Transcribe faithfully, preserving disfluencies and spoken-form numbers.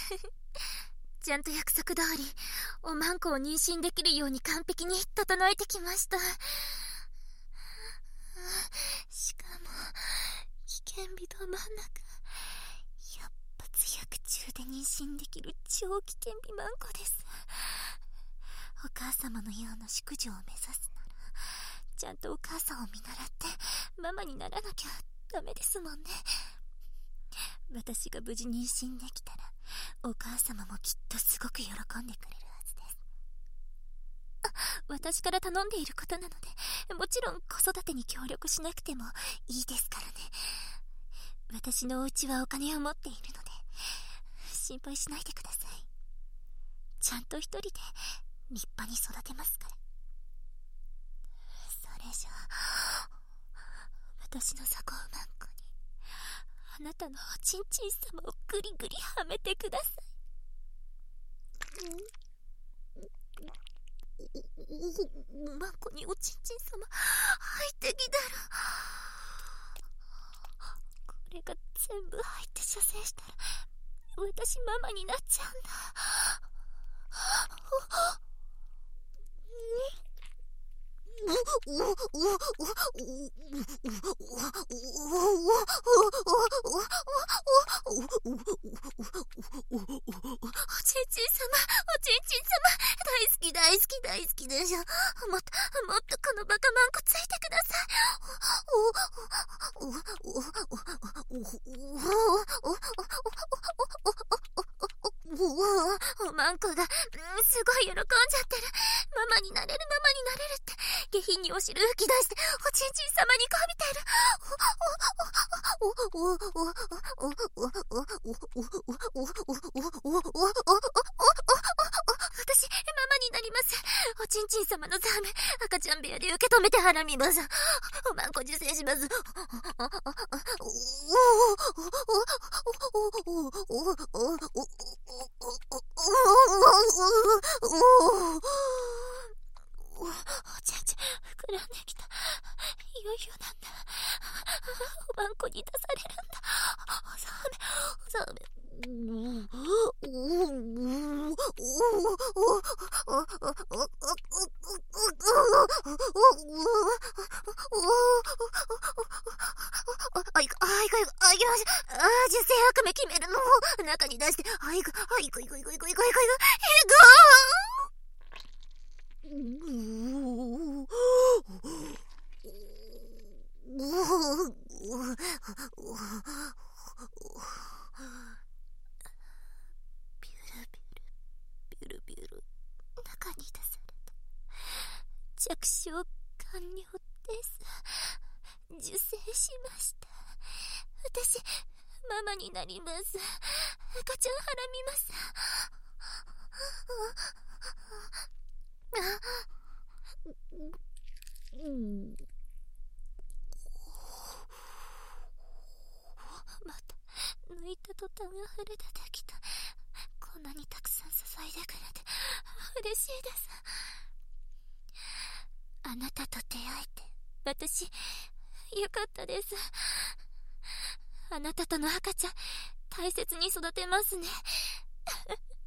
ちゃんと約束通りおまんこを妊娠できるように完璧に整えてきました。しかも危険日ど真ん中、百発百中で妊娠できる超危険日まんこです。お母様のような淑女を目指すなら、ちゃんとお母さんを見習ってママにならなきゃダメですもんね。私が無事妊娠できたら、お母様もきっとすごく喜んでくれるはずです。あ、私から頼んでいることなので、もちろん子育てに協力しなくてもいいですからね。私のお家はお金を持っているので、心配しないでください。ちゃんと一人で立派に育てますから。それじゃあ、私の雑魚馬んこにあなたのおちんちん様をグリグリはめてください。マンコにおちんちん様入ってきたら、これが全部入って射精したら私ママになっちゃうんだ。おちんちん様、おちんちん様、大好き大好き大好きでしょ。もっともっとこのバカマンコついてください。おまんこが、うん、すごい喜んじゃってる。ママになれるママになれるって下品にお汁吹き出しておちんちん様にこびてる。私ママになります。おちんちん様のザーメ赤ちゃん部屋で受け止めてはらみます。おまんこ受精します。おちんちん膨らんできた。いよいよなんだ。おまんこに出されるんだ。おザーメおザーメあいく、あいく、あいく、ああ、受精悪夢決めるの中に出して、あいく、あいく、いく、いく、いく、いく、いく、いく、いく、ビュルビュルビュルビュル中に出された。着床完了です。受精しました。私ママになります。赤ちゃんはらみます。また抜いた途端溢れ出てきた。こんなにたくさん注いでくれて嬉しいです。あなたと出会えて私よかったです。あなたとの赤ちゃん大切に育てますね。